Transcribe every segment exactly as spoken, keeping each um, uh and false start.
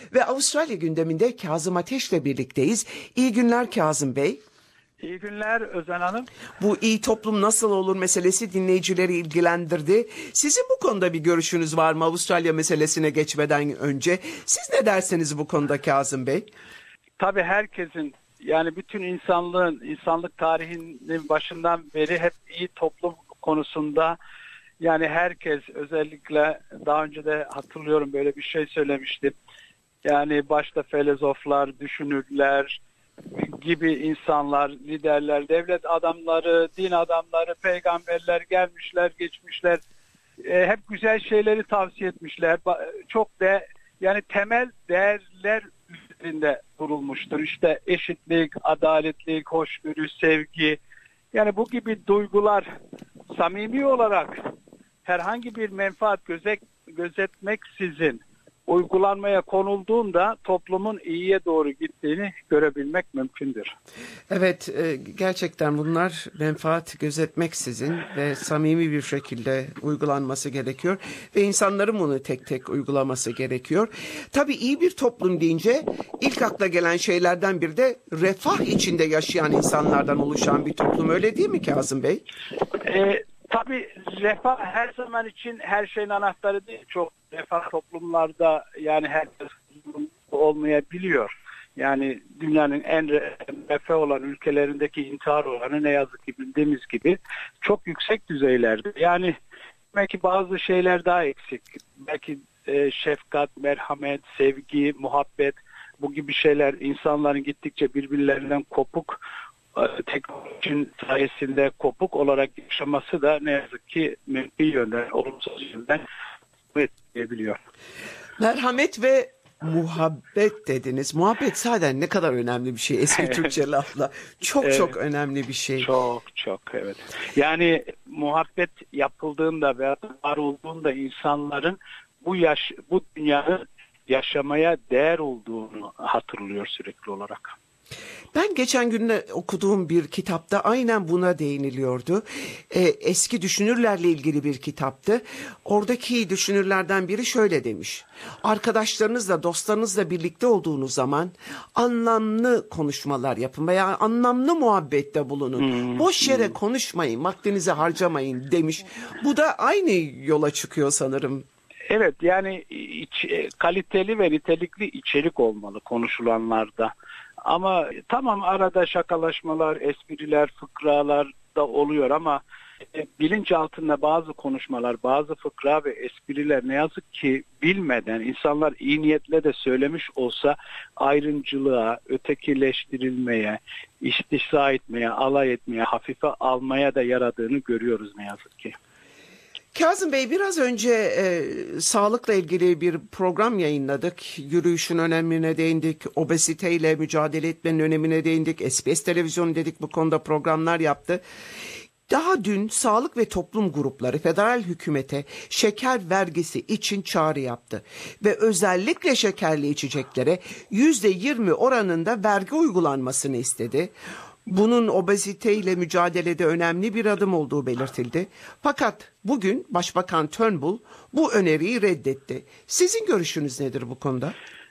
Ve Avustralya gündeminde Kazım Ateş'le birlikteyiz. İyi günler Kazım Bey. İyi günler Özen Hanım. Bu iyi toplum nasıl olur meselesi dinleyicileri ilgilendirdi. Sizin bu konuda bir görüşünüz var mı Avustralya meselesine geçmeden önce? Siz ne dersiniz bu konuda Kazım Bey? Tabii herkesin, yani bütün insanlığın, insanlık tarihinin başından beri hep iyi toplum konusunda, yani herkes, özellikle daha önce de hatırlıyorum böyle bir şey söylemiştim. Yani başta filozoflar, düşünürler gibi insanlar, liderler, devlet adamları, din adamları, peygamberler gelmişler, geçmişler. E, hep güzel şeyleri tavsiye etmişler. Çok de yani temel değerler üzerinde durulmuştur. İşte eşitlik, adaletlik, hoşgörü, sevgi. Yani bu gibi duygular samimi olarak herhangi bir menfaat gözet, gözetmeksizin uygulanmaya konulduğunda toplumun iyiye doğru gittiğini görebilmek mümkündür. Evet, gerçekten bunlar menfaat gözetmeksizin ve samimi bir şekilde uygulanması gerekiyor ve insanların bunu tek tek uygulaması gerekiyor. Tabii iyi bir toplum deyince ilk akla gelen şeylerden biri de refah içinde yaşayan insanlardan oluşan bir toplum, öyle değil mi Kazım Bey? Evet. Tabii refah her zaman için her şeyin anahtarı değil. Çok refah toplumlarda yani herkes olmayabiliyor. Yani dünyanın en refah olan ülkelerindeki intihar oranı ne yazık ki bildiğimiz gibi çok yüksek düzeylerde. Yani belki bazı şeyler daha eksik. Belki e, şefkat, merhamet, sevgi, muhabbet, bu gibi şeyler insanların gittikçe birbirlerinden kopuk, teknolojinin sayesinde kopuk olarak yaşaması da ne yazık ki menfi yönden, olumsuz yönden etkileyebiliyor. Merhamet ve muhabbet dediniz. Muhabbet zaten ne kadar önemli bir şey eski Türkçe lafla. Çok evet, çok önemli bir şey. Çok çok evet. Yani muhabbet yapıldığında veya var olduğunda insanların bu yaş bu dünyanın yaşamaya değer olduğunu hatırlıyor sürekli olarak. Ben geçen gün okuduğum bir kitapta aynen buna değiniliyordu. Ee, eski düşünürlerle ilgili bir kitaptı. Oradaki düşünürlerden biri şöyle demiş. Arkadaşlarınızla, dostlarınızla birlikte olduğunuz zaman anlamlı konuşmalar yapın veya anlamlı muhabbette bulunun. Hmm. Boş yere konuşmayın, vaktinizi harcamayın demiş. Bu da aynı yola çıkıyor sanırım. Evet, yani iç, kaliteli ve nitelikli içerik olmalı konuşulanlarda. Ama tamam, arada şakalaşmalar, espriler, fıkralar da oluyor ama bilinç altında bazı konuşmalar, bazı fıkra ve espriler ne yazık ki bilmeden insanlar iyi niyetle de söylemiş olsa ayrımcılığa, ötekileştirilmeye, istihza etmeye, alay etmeye, hafife almaya da yaradığını görüyoruz ne yazık ki. Kazım Bey, biraz önce e, sağlıkla ilgili bir program yayınladık. Yürüyüşün önemine değindik, obeziteyle mücadele etmenin önemine değindik. S B S Televizyonu dedik, bu konuda programlar yaptı. Daha dün sağlık ve toplum grupları federal hükümete şeker vergisi için çağrı yaptı. Ve özellikle şekerli içeceklere yüzde yirmi oranında vergi uygulanmasını istedi. Bunun obeziteyle mücadelede önemli bir adım olduğu belirtildi. Fakat bugün Başbakan Turnbull bu öneriyi reddetti. Sizin görüşünüz nedir bu konuda?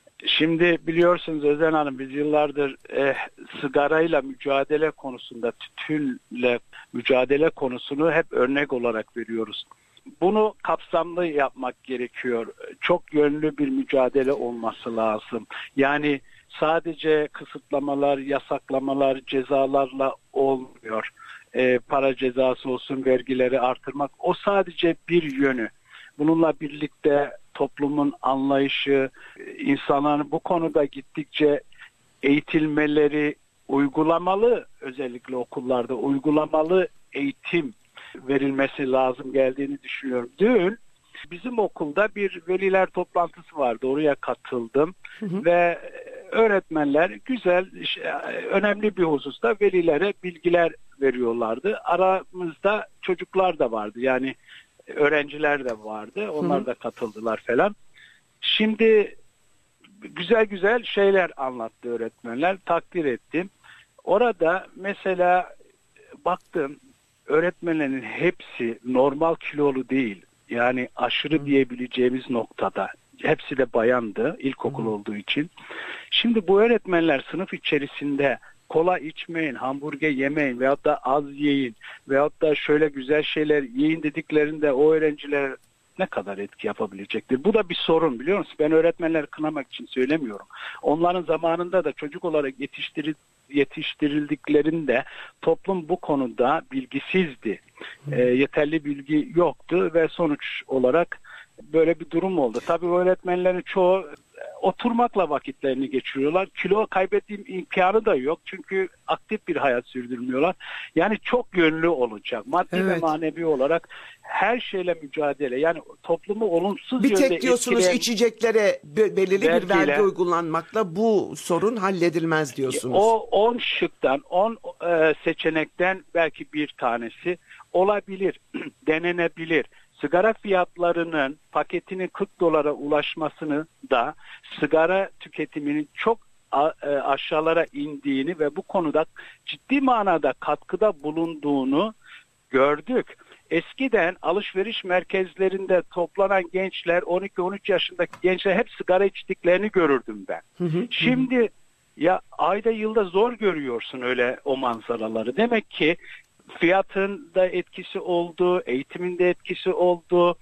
Şimdi biliyorsunuz Özen Hanım, biz yıllardır e, sigarayla mücadele konusunda, tütünle mücadele konusunu hep örnek olarak veriyoruz. Bunu kapsamlı yapmak gerekiyor. Çok yönlü bir mücadele olması lazım. Yani sadece kısıtlamalar, yasaklamalar, cezalarla olmuyor. E, para cezası olsun, vergileri artırmak, o sadece bir yönü. Bununla birlikte toplumun anlayışı, insanların bu konuda gittikçe eğitilmeleri, uygulamalı, özellikle okullarda uygulamalı eğitim verilmesi lazım geldiğini düşünüyorum. Dün bizim okulda bir veliler toplantısı vardı, oraya katıldım. Hı hı. Ve öğretmenler güzel, önemli bir hususta velilere bilgiler veriyorlardı. Aramızda çocuklar da vardı, yani öğrenciler de vardı. Onlar hı hı. da katıldılar falan. Şimdi güzel güzel şeyler anlattı öğretmenler. Takdir ettim. Orada mesela baktım, öğretmenlerin hepsi normal kilolu değil. Yani aşırı diyebileceğimiz noktada hepsi de bayandı, ilkokul hmm. olduğu için. Şimdi bu öğretmenler sınıf içerisinde kola içmeyin, hamburger yemeyin veyahut da az yiyin veyahut da şöyle güzel şeyler yiyin dediklerinde o öğrenciler ne kadar etki yapabilecektir? Bu da bir sorun, biliyor musun? Ben öğretmenleri kınamak için söylemiyorum. Onların zamanında da çocuk olarak yetiştiril yetiştirildiklerinde toplum bu konuda bilgisizdi. E, yeterli bilgi yoktu ve sonuç olarak böyle bir durum oldu. Tabii öğretmenlerin çoğu oturmakla vakitlerini geçiriyorlar. Kilo kaybettiğim imkanı da yok. Çünkü aktif bir hayat sürdürmüyorlar. Yani çok yönlü olacak. Maddi evet. ve manevi olarak her şeyle mücadele. Yani toplumu olumsuz bir yönde tek diyorsunuz etkileyen, içeceklere belirli vergiyle, bir vergi uygulanmakla bu sorun halledilmez diyorsunuz. O on şıktan, on e, seçenekten belki bir tanesi olabilir, denenebilir. Sigara fiyatlarının paketinin kırk dolara ulaşmasını da sigara tüketiminin çok aşağılara indiğini ve bu konuda ciddi manada katkıda bulunduğunu gördük. Eskiden alışveriş merkezlerinde toplanan gençler, on iki on üç yaşındaki gençler hep sigara içtiklerini görürdüm ben. Hı hı, Şimdi hı. ya ayda yılda zor görüyorsun öyle o manzaraları. Demek ki fiyatın da etkisi oldu, eğitimin de etkisi oldu.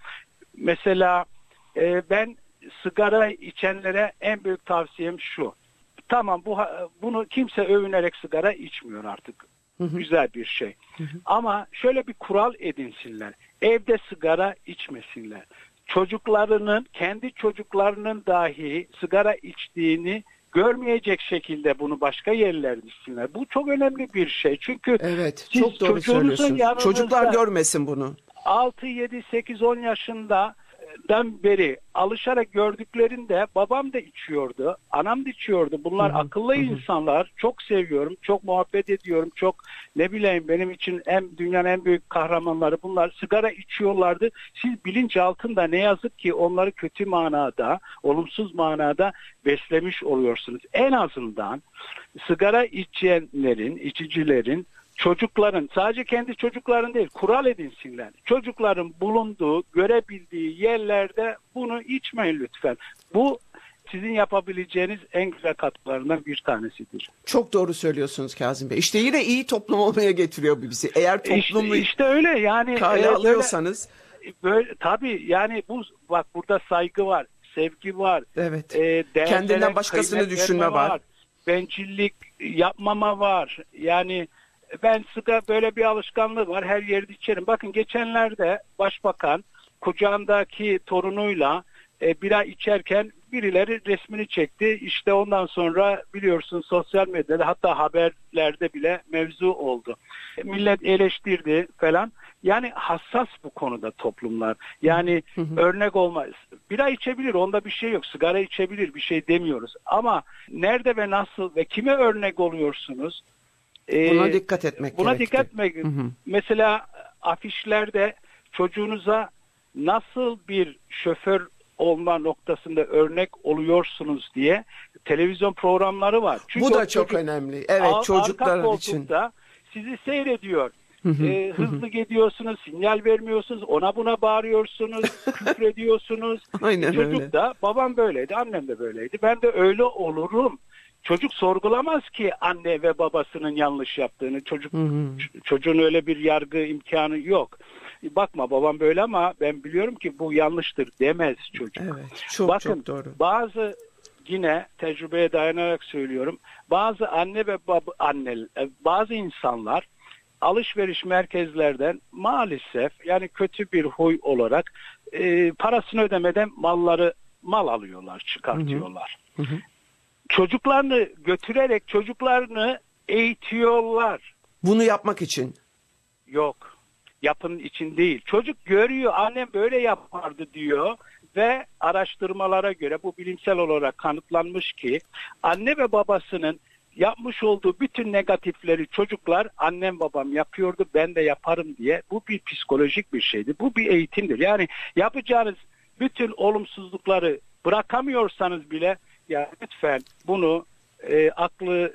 Mesela e, ben sigara içenlere en büyük tavsiyem şu. Tamam, bu bunu kimse övünerek sigara içmiyor artık. Hı hı. Güzel bir şey. Hı hı. Ama şöyle bir kural edinsinler. Evde sigara içmesinler. Çocuklarının, kendi çocuklarının dahi sigara içtiğini görmeyecek şekilde bunu başka yerlerde içsinler. Bu çok önemli bir şey. Çünkü evet, çok doğru söylüyorsunuz. Çocuklar görmesin bunu. altı, yedi, sekiz, on yaşında dan beri alışarak gördüklerinde babam da içiyordu, anam da içiyordu. Bunlar hı hı, akıllı hı. insanlar. Çok seviyorum, çok muhabbet ediyorum. Çok ne bileyim benim için en dünyanın en büyük kahramanları bunlar. Sigara içiyorlardı. Siz bilinç altında ne yazık ki onları kötü manada, olumsuz manada beslemiş oluyorsunuz. En azından sigara içenlerin, içicilerin çocukların, sadece kendi çocukların değil, kural edinsinler. Çocukların bulunduğu, görebildiği yerlerde bunu içmeyin lütfen. Bu sizin yapabileceğiniz en güzel katkılarından bir tanesidir. Çok doğru söylüyorsunuz Kazım Bey. İşte yine iyi toplum olmaya getiriyor bu bizi. Eğer toplumu işte, işte öyle yani kale alıyorsanız. Böyle, böyle, tabii yani bu bak burada saygı var, sevgi var. Evet. E, kendinden başkasını düşünme var. var. Bencillik yapmama var. Yani ben sigara böyle bir alışkanlığı var. Her yerde içerim. Bakın geçenlerde başbakan kucağındaki torunuyla e, bira içerken birileri resmini çekti. İşte ondan sonra biliyorsun sosyal medyada hatta haberlerde bile mevzu oldu. E, millet eleştirdi falan. Yani hassas bu konuda toplumlar. Yani hı hı. örnek olmaz. Bira içebilir, onda bir şey yok. Sigara içebilir, bir şey demiyoruz. Ama nerede ve nasıl ve kime örnek oluyorsunuz? Buna dikkat etmek Buna gerekti. dikkat etmek. Hı hı. Mesela afişlerde çocuğunuza nasıl bir şoför olma noktasında örnek oluyorsunuz diye televizyon programları var. Çünkü bu da çok çocuk, önemli. Evet, çocuklar için. Sizi seyrediyor. Hı hı, ee, hızlı hı. gidiyorsunuz, sinyal vermiyorsunuz, ona buna bağırıyorsunuz, küfrediyorsunuz. Aynen Çocuk öyle. da babam böyleydi, annem de böyleydi. Ben de öyle olurum. Çocuk sorgulamaz ki anne ve babasının yanlış yaptığını. Çocuk hı hı. Çocuğun öyle bir yargı imkanı yok. Bakma babam böyle ama ben biliyorum ki bu yanlıştır demez çocuk. Evet, çok Bakın, çok doğru. Bazı yine tecrübeye dayanarak söylüyorum. Bazı anne ve baba anne bazı insanlar alışveriş merkezlerden maalesef yani kötü bir huy olarak e, parasını ödemeden malları mal alıyorlar, çıkartıyorlar. Hı hı. Hı hı. Çocuklarını götürerek çocuklarını eğitiyorlar. Bunu yapmak için. Yok. Yapının için değil. Çocuk görüyor, annem böyle yapardı diyor ve araştırmalara göre bu bilimsel olarak kanıtlanmış ki anne ve babasının yapmış olduğu bütün negatifleri çocuklar annem babam yapıyordu ben de yaparım diye. Bu bir psikolojik bir şeydi. Bu bir eğitimdir. Yani yapacağınız bütün olumsuzlukları bırakamıyorsanız bile ya lütfen bunu e, aklı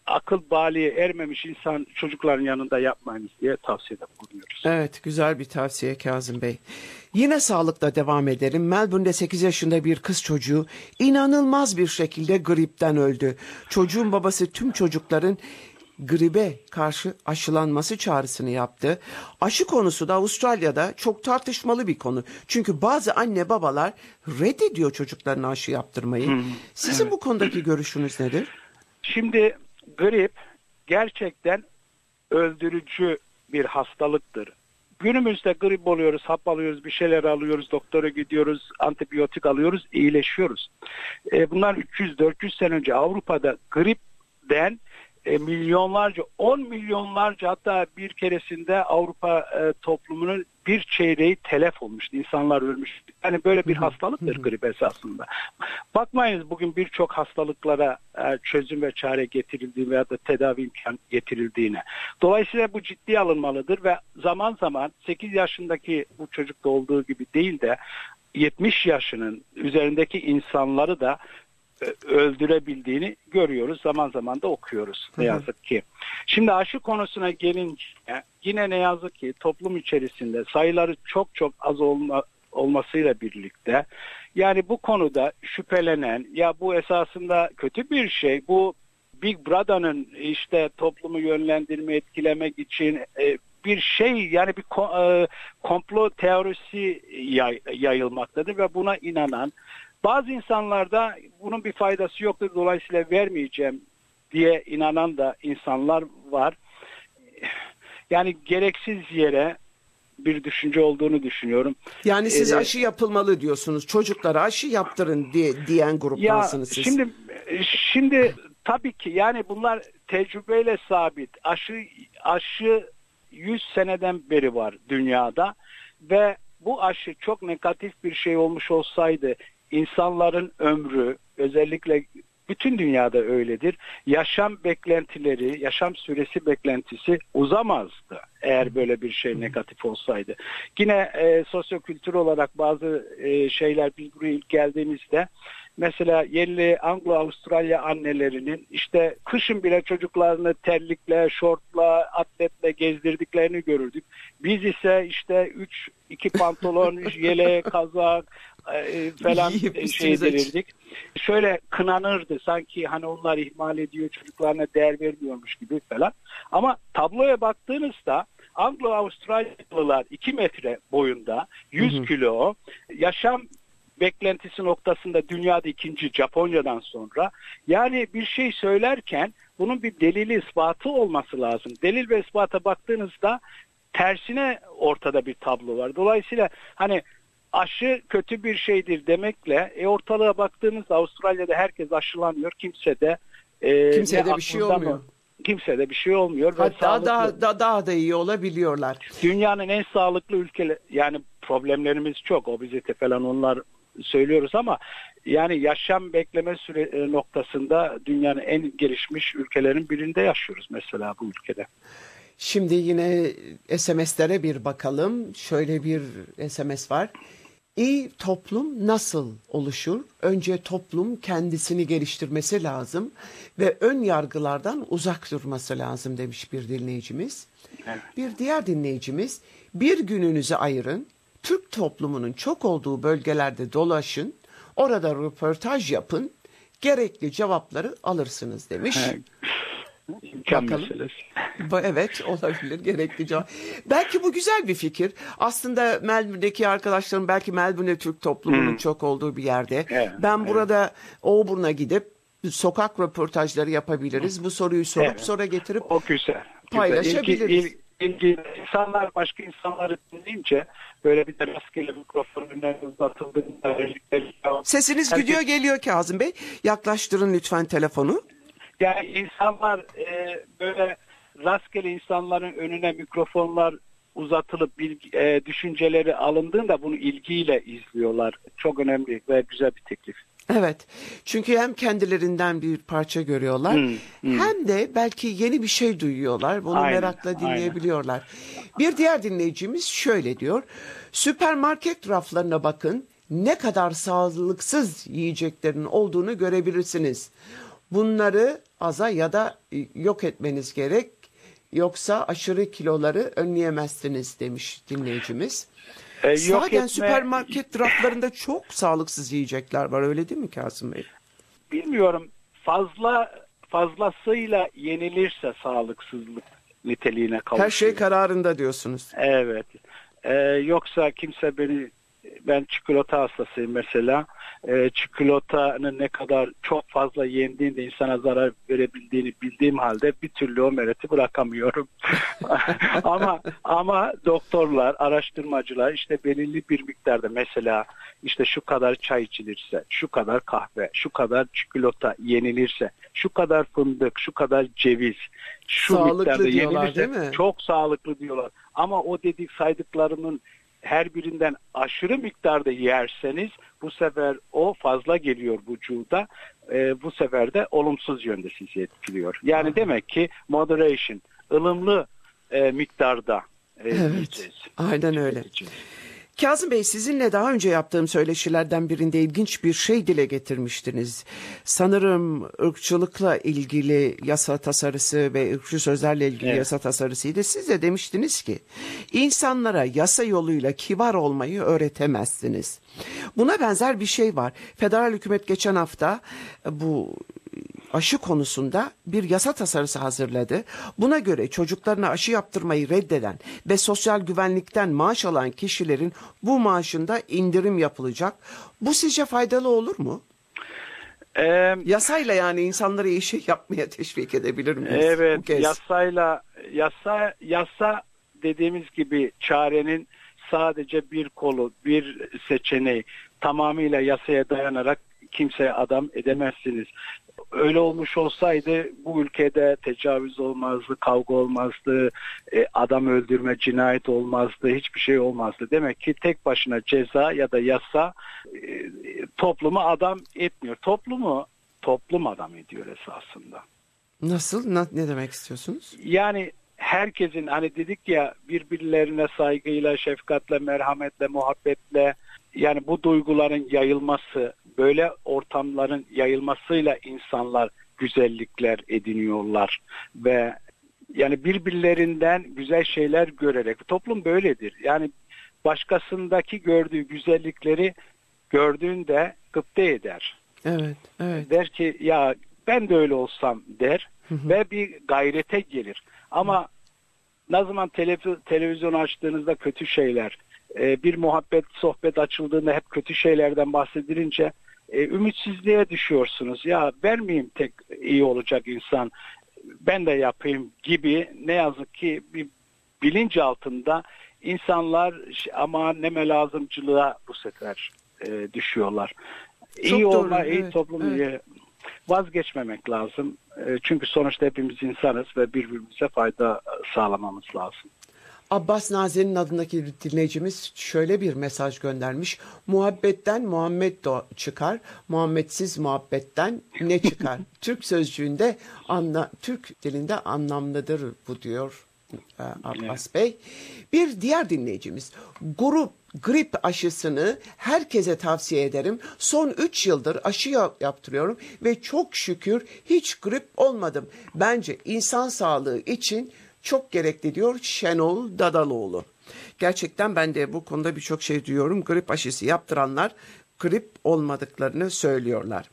akıl baliğe ermemiş insan çocukların yanında yapmayınız diye tavsiyede bulunuyoruz. Evet, güzel bir tavsiye Kazım Bey. Yine sağlıkla devam edelim. Melbourne'de sekiz yaşında bir kız çocuğu inanılmaz bir şekilde gripten öldü. Çocuğun babası tüm çocukların gribe karşı aşılanması çağrısını yaptı. Aşı konusu da Avustralya'da çok tartışmalı bir konu. Çünkü bazı anne babalar reddediyor çocuklarına aşı yaptırmayı. Hmm, Sizin evet. bu konudaki görüşünüz nedir? Şimdi grip gerçekten öldürücü bir hastalıktır. Günümüzde grip oluyoruz, hap alıyoruz, bir şeyler alıyoruz, doktora gidiyoruz, antibiyotik alıyoruz, iyileşiyoruz. E, bunlar üç yüz dört yüz sene önce Avrupa'da gripten e, milyonlarca, on milyonlarca, hatta bir keresinde Avrupa e, toplumunun bir çeyreği telef olmuştu. İnsanlar ölmüş. Yani böyle bir hastalıktır grip esasında. Bakmayınız bugün birçok hastalıklara e, çözüm ve çare getirildiği veya da tedavi imkan getirildiğine. Dolayısıyla bu ciddiye alınmalıdır ve zaman zaman sekiz yaşındaki bu çocukta olduğu gibi değil de yetmiş yaşının üzerindeki insanları da öldürebildiğini görüyoruz. Zaman zaman da okuyoruz ne yazık ki. Şimdi aşı konusuna gelince yine ne yazık ki toplum içerisinde sayıları çok çok az olma, olmasıyla birlikte yani bu konuda şüphelenen, ya bu esasında kötü bir şey, bu Big Brother'ın işte toplumu yönlendirme, etkilemek için e, bir şey, yani bir ko- e, komplo teorisi yay- yayılmaktadır ve buna inanan bazı insanlarda bunun bir faydası yoktur, dolayısıyla vermeyeceğim diye inanan da insanlar var. Yani gereksiz yere bir düşünce olduğunu düşünüyorum. Yani siz ee, aşı yapılmalı diyorsunuz. Çocuklara aşı yaptırın diye diyen gruptansınız siz. Şimdi şimdi tabii ki yani bunlar tecrübeyle sabit. Aşı aşı yüz seneden beri var dünyada ve bu aşı çok negatif bir şey olmuş olsaydı İnsanların ömrü, özellikle bütün dünyada öyledir, yaşam beklentileri, yaşam süresi beklentisi uzamazdı eğer böyle bir şey negatif olsaydı. Yine e, sosyokültür olarak bazı e, şeyler, biz buraya ilk geldiğimizde mesela yerli Anglo-Avustralya annelerinin işte kışın bile çocuklarını terlikle, şortla, atletle gezdirdiklerini görürdük. Biz ise işte üç iki pantolon, yele, kazak e, falan şey denirdik. Şöyle kınanırdı sanki, hani onlar ihmal ediyor, çocuklarına değer vermiyormuş gibi falan. Ama tabloya baktığınızda Anglo-Avustralyalılar iki metre boyunda, yüz kilo, yaşam beklentisi noktasında dünyada ikinci, Japonya'dan sonra. Yani bir şey söylerken bunun bir delili, ispatı olması lazım. Delil ve ispata baktığınızda tersine ortada bir tablo var. Dolayısıyla hani aşı kötü bir şeydir demekle e, ortalığa baktığınızda Avustralya'da herkes aşılanıyor. Kimse de e, kimseye de bir şey olmuyor. Mı? Kimse de bir şey olmuyor. Hatta daha, daha, daha da iyi olabiliyorlar. Dünyanın en sağlıklı ülkeleri, yani problemlerimiz çok, obezite falan onlar söylüyoruz ama yani yaşam bekleme süre noktasında dünyanın en gelişmiş ülkelerin birinde yaşıyoruz mesela bu ülkede. Şimdi yine S M S'lere bir bakalım. Şöyle bir S M S var. İyi toplum nasıl oluşur? Önce toplum kendisini geliştirmesi lazım ve ön yargılardan uzak durması lazım demiş bir dinleyicimiz. Evet. Bir diğer dinleyicimiz, bir gününüzü ayırın, Türk toplumunun çok olduğu bölgelerde dolaşın, orada röportaj yapın, gerekli cevapları alırsınız demiş. Evet. Bakalım. Evet, olabilir, gerekli cevap. Belki bu güzel bir fikir. Aslında Melbourne'deki arkadaşlarım belki Melbourne Türk toplumunun hmm. çok olduğu bir yerde. Evet, ben evet. burada Auburn'a gidip sokak röportajları yapabiliriz. Hmm. Bu soruyu sorup evet. sonra getirip o güzel, paylaşabiliriz. İlgi, ilgi, insanlar başka insanları dinleyince böyle bir de rastgele mikrofon önüne uzatıldığında sesiniz herkes... gidiyor geliyor Kazım Bey. Yaklaştırın lütfen telefonu. Yani insanlar e, böyle rastgele insanların önüne mikrofonlar uzatılıp bilgi, e, düşünceleri alındığında bunu ilgiyle izliyorlar. Çok önemli ve güzel bir teklif. Evet. Çünkü hem kendilerinden bir parça görüyorlar hmm, hmm. hem de belki yeni bir şey duyuyorlar. Bunu aynen, merakla dinleyebiliyorlar. Aynen. Bir diğer dinleyicimiz şöyle diyor. Süpermarket raflarına bakın, ne kadar sağlıksız yiyeceklerin olduğunu görebilirsiniz. bunları aza ya da yok etmeniz gerek. Yoksa aşırı kiloları önleyemezsiniz demiş dinleyicimiz. E, Sağken etme... süpermarket raflarında çok sağlıksız yiyecekler var, öyle değil mi Kazım Bey? Bilmiyorum, fazla fazlasıyla yenilirse sağlıksızlık niteliğine kavuşuyor. Her şey kararında diyorsunuz. Evet. Ee, yoksa kimse beni, ben çikolata hastasıyım mesela. Ee, çikolatanın ne kadar çok fazla yendiğinde insana zarar verebildiğini bildiğim halde bir türlü o mereti bırakamıyorum. ama ama doktorlar, araştırmacılar işte belirli bir miktarda, mesela işte şu kadar çay içilirse, şu kadar kahve, şu kadar çikolata yenilirse, şu kadar fındık, şu kadar ceviz, şu sağlıklı miktarda diyorlar, yenilirse değil mi? çok sağlıklı diyorlar. Ama o dedik saydıklarımın her birinden aşırı miktarda yerseniz bu sefer o fazla geliyor vücuda. E, bu sefer de olumsuz yönde sizi etkiliyor. Yani Aha. demek ki moderation, ılımlı e, miktarda e, evet, yiyeceğiz. Aynen öyle. Kazım Bey, sizinle daha önce yaptığım söyleşilerden birinde ilginç bir şey dile getirmiştiniz. Sanırım ırkçılıkla ilgili yasa tasarısı ve ırkçı sözlerle ilgili evet. yasa tasarısıydı. Siz de demiştiniz ki insanlara yasa yoluyla kibar olmayı öğretemezsiniz. Buna benzer bir şey var. Federal hükümet geçen hafta bu aşı konusunda bir yasa tasarısı hazırladı. Buna göre çocuklarına aşı yaptırmayı reddeden ve sosyal güvenlikten maaş alan kişilerin bu maaşında indirim yapılacak. Bu sizce faydalı olur mu? Ee, yasayla yani insanları iyi şey yapmaya teşvik edebilir miyiz? Evet, yasayla yasa yasa dediğimiz gibi çarenin sadece bir kolu, bir seçeneği, tamamıyla yasaya dayanarak kimseye adam edemezsiniz. Öyle olmuş olsaydı bu ülkede tecavüz olmazdı, kavga olmazdı, adam öldürme, cinayet olmazdı, hiçbir şey olmazdı. Demek ki tek başına ceza ya da yasa toplumu adam etmiyor. Toplumu toplum adam ediyor esasında. Nasıl? Ne demek istiyorsunuz? Yani herkesin, hani dedik ya, birbirlerine saygıyla, şefkatle, merhametle, muhabbetle, yani bu duyguların yayılması, böyle ortamların yayılmasıyla insanlar güzellikler ediniyorlar ve yani birbirlerinden güzel şeyler görerek, toplum böyledir. Yani başkasındaki gördüğü güzellikleri gördüğünde gıpta eder. Evet, evet. Der ki ya ben de öyle olsam der hı hı. ve bir gayrete gelir. Ama hı. ne zaman televiz- televizyon açtığınızda kötü şeyler, bir muhabbet, sohbet açıldığında hep kötü şeylerden bahsedilince e, ümitsizliğe düşüyorsunuz. Ya ben miyim tek iyi olacak insan, ben de yapayım gibi, ne yazık ki bir bilinç altında insanlar ama neme lazımcılığa bu sefer e, düşüyorlar. Çok iyi doğru, olma, evet, iyi toplum evet. vazgeçmemek lazım. E, çünkü sonuçta hepimiz insanız ve birbirimize fayda sağlamamız lazım. Abbas Nazen'in adındaki dinleyicimiz şöyle bir mesaj göndermiş. Muhabbetten Muhammed de çıkar, Muhammedsiz muhabbetten ne çıkar? Türk sözcüğünde, anla, Türk dilinde anlamlıdır bu diyor e, Abbas Bey. Bir diğer dinleyicimiz, grup grip aşısını herkese tavsiye ederim. Son üç yıldır aşı yaptırıyorum ve çok şükür hiç grip olmadım. Bence insan sağlığı için çok gerekli diyor Şenol Dadaloğlu. Gerçekten ben de bu konuda birçok şey duyuyorum. Grip aşısı yaptıranlar grip olmadıklarını söylüyorlar.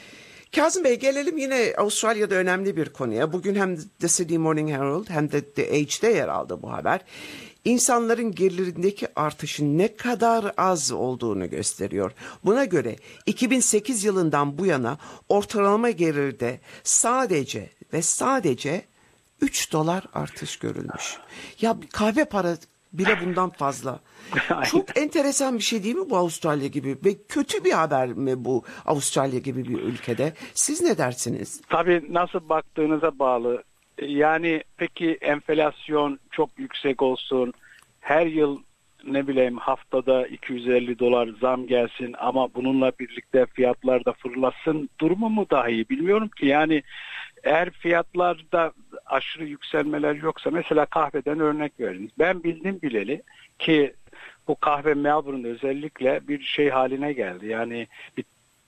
Kazım Bey, gelelim yine Avustralya'da önemli bir konuya. Bugün hem The Sydney Morning Herald hem de The Age'de yer aldı bu haber. İnsanların gelirindeki artışın ne kadar az olduğunu gösteriyor. Buna göre iki bin sekiz yılından bu yana ortalama gelirde sadece ve sadece üç dolar artış görülmüş. Ya kahve para bile bundan fazla. Çok enteresan bir şey değil mi bu Avustralya gibi? Ve kötü bir haber mi bu Avustralya gibi bir ülkede? Siz ne dersiniz? Tabii nasıl baktığınıza bağlı. Yani peki enflasyon çok yüksek olsun, her yıl ne bileyim haftada iki yüz elli dolar zam gelsin ama bununla birlikte fiyatlar da fırlasın durumu mu daha iyi bilmiyorum ki. Yani eğer fiyatlarda aşırı yükselmeler yoksa, mesela kahveden örnek veriniz. Ben bildim bileli ki bu kahve Melbourne'da özellikle bir şey haline geldi. Yani bir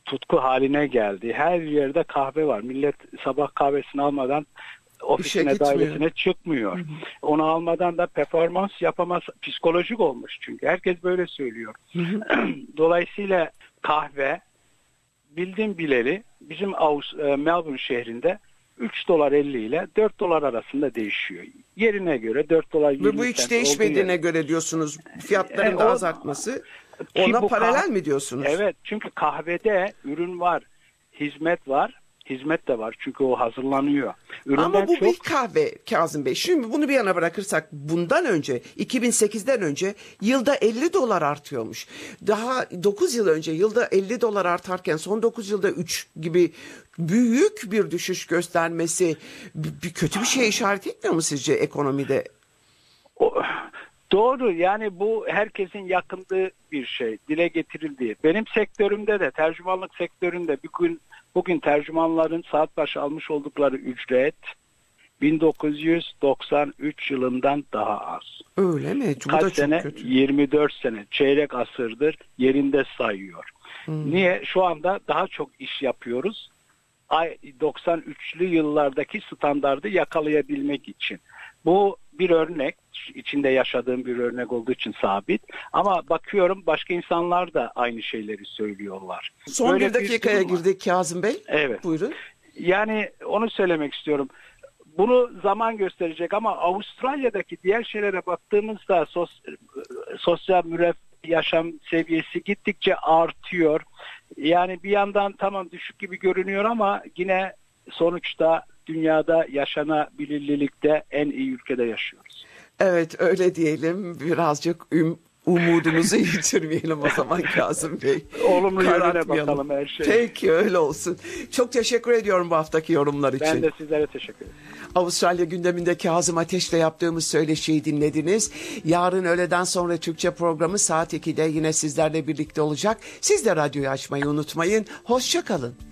tutku haline geldi. Her yerde kahve var. Millet sabah kahvesini almadan ofisine, dairesine çıkmıyor. Hı hı. Onu almadan da performans yapamaz. Psikolojik olmuş çünkü. Herkes böyle söylüyor. Hı hı. Dolayısıyla kahve bildim bileli bizim Melbourne şehrinde üç dolar elli ile dört dolar arasında değişiyor. Yerine göre dört dolar yirmi ve bu hiç değişmediğine göre diyorsunuz. Fiyatların e, da az artması. Ona paralel mi diyorsunuz? Evet, çünkü kahvede ürün var, hizmet var. Hizmet de var çünkü o hazırlanıyor. Üründen Ama bu çok... bir kahve Kazım Bey. Şimdi bunu bir yana bırakırsak bundan önce iki bin sekizden önce yılda elli dolar artıyormuş. Daha dokuz yıl önce yılda elli dolar artarken son dokuz yılda üç gibi büyük bir düşüş göstermesi bir kötü bir şeye işaret etmiyor mu sizce ekonomide? O... Doğru, yani bu herkesin yakındığı bir şey, dile getirildiği. Benim sektörümde de, tercümanlık sektöründe bugün bugün tercümanların saat başı almış oldukları ücret bin dokuz yüz doksan üç yılından daha az. Öyle mi? Bu Kaç da çok sene? kötü. yirmi dört sene, çeyrek asırdır yerinde sayıyor. Hmm. Niye? Şu anda daha çok iş yapıyoruz. doksan üçlü yıllardaki standardı yakalayabilmek için. Bu bir örnek, içinde yaşadığım bir örnek olduğu için sabit. Ama bakıyorum başka insanlar da aynı şeyleri söylüyorlar. Son Böyle bir dakikaya bir girdik Kazım Bey. Evet. Buyurun. Yani onu söylemek istiyorum. Bunu zaman gösterecek ama Avustralya'daki diğer şeylere baktığımızda sos, sosyal müreffeh yaşam seviyesi gittikçe artıyor. Yani bir yandan tamam düşük gibi görünüyor ama yine sonuçta dünyada yaşanabilirlikte en iyi ülkede yaşıyoruz. Evet öyle diyelim. Birazcık üm, umudumuzu yitirmeyelim o zaman Kazım Bey. Olumlu yönüne bakalım her şey. Peki öyle olsun. Çok teşekkür ediyorum bu haftaki yorumlar için. Ben de sizlere teşekkür ederim. Avustralya gündeminde Kazım Ateş'le yaptığımız söyleşiyi dinlediniz. Yarın öğleden sonra Türkçe programı saat ikide yine sizlerle birlikte olacak. Siz de radyoyu açmayı unutmayın. Hoşça kalın.